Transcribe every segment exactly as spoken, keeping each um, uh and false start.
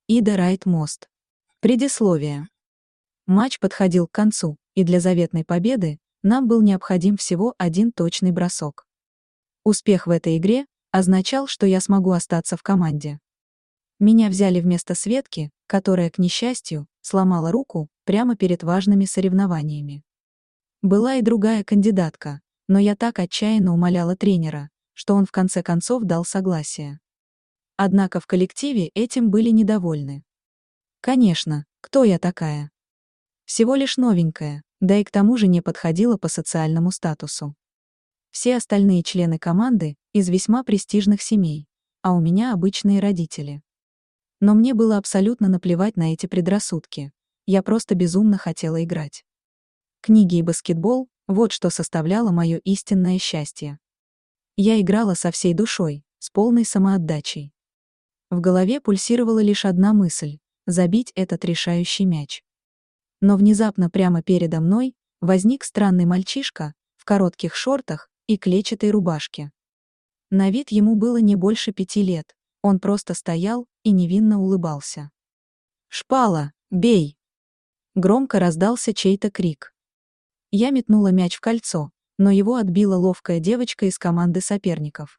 Ида Райт Мост. Предисловие. Матч подходил к концу, и для заветной победы нам был необходим всего один точный бросок. Успех в этой игре означал, что я смогу остаться в команде. Меня взяли вместо Светки, которая, к несчастью, сломала руку прямо перед важными соревнованиями. Была и другая кандидатка, но я так отчаянно умоляла тренера, что он в конце концов дал согласие. Однако в коллективе этим были недовольны. Конечно, кто я такая? Всего лишь новенькая, да и к тому же не подходила по социальному статусу. Все остальные члены команды из весьма престижных семей, а у меня обычные родители. Но мне было абсолютно наплевать на эти предрассудки. Я просто безумно хотела играть. Книги и баскетбол — вот что составляло мое истинное счастье. Я играла со всей душой, с полной самоотдачей. В голове пульсировала лишь одна мысль — забить этот решающий мяч. Но внезапно прямо передо мной возник странный мальчишка в коротких шортах и клетчатой рубашке. На вид ему было не больше пяти лет, он просто стоял и невинно улыбался. «Шпала, бей!» Громко раздался чей-то крик. Я метнула мяч в кольцо, но его отбила ловкая девочка из команды соперников.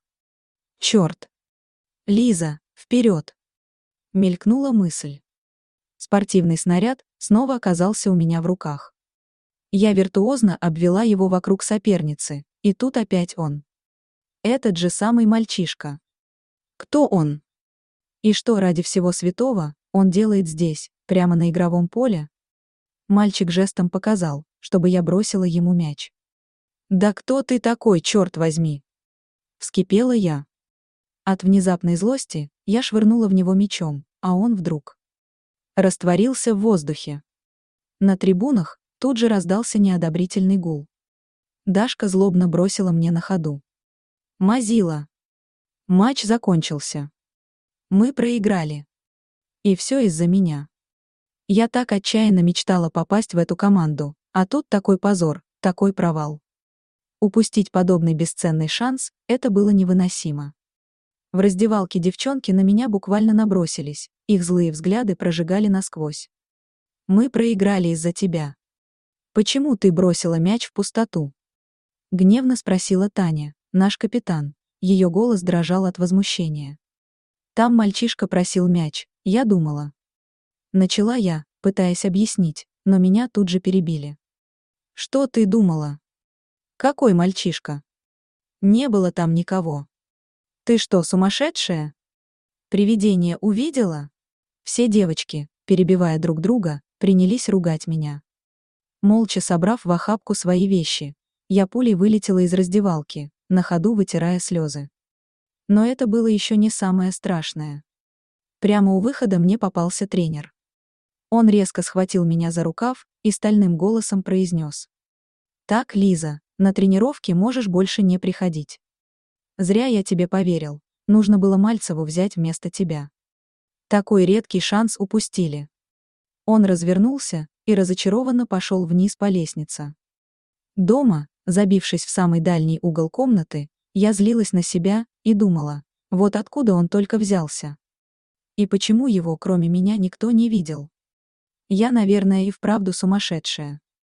«Чёрт! Лиза, вперед!» Мелькнула мысль. Спортивный снаряд снова оказался у меня в руках. Я виртуозно обвела его вокруг соперницы, и тут опять он. Этот же самый мальчишка. Кто он? И что ради всего святого он делает здесь, прямо на игровом поле? Мальчик жестом показал, чтобы я бросила ему мяч. «Да кто ты такой, черт возьми?» Вскипела я. От внезапной злости я швырнула в него мячом, а он вдруг растворился в воздухе. На трибунах тут же раздался неодобрительный гул. Дашка злобно бросила мне на ходу: «Мазила!» Матч закончился. Мы проиграли. И все из-за меня. Я так отчаянно мечтала попасть в эту команду, а тут такой позор, такой провал. Упустить подобный бесценный шанс — это было невыносимо. В раздевалке девчонки на меня буквально набросились, их злые взгляды прожигали насквозь. «Мы проиграли из-за тебя. Почему ты бросила мяч в пустоту?» Гневно спросила Таня, наш капитан. Ее голос дрожал от возмущения. Там мальчишка просил мяч, я думала. Начала я, пытаясь объяснить, но меня тут же перебили. «Что ты думала? Какой мальчишка? Не было там никого. Ты что, сумасшедшая? Привидение увидела?» Все девочки, перебивая друг друга, принялись ругать меня. Молча собрав в охапку свои вещи, я пулей вылетела из раздевалки, на ходу вытирая слезы. Но это было еще не самое страшное. Прямо у выхода мне попался тренер. Он резко схватил меня за рукав и стальным голосом произнес: «Так, Лиза, на тренировки можешь больше не приходить. Зря я тебе поверил, нужно было Мальцеву взять вместо тебя. Такой редкий шанс упустили». Он развернулся и разочарованно пошел вниз по лестнице. Дома, забившись в самый дальний угол комнаты, я злилась на себя и думала, вот откуда он только взялся. И почему его, кроме меня, никто не видел? Я, наверное, и вправду сумасшедшая.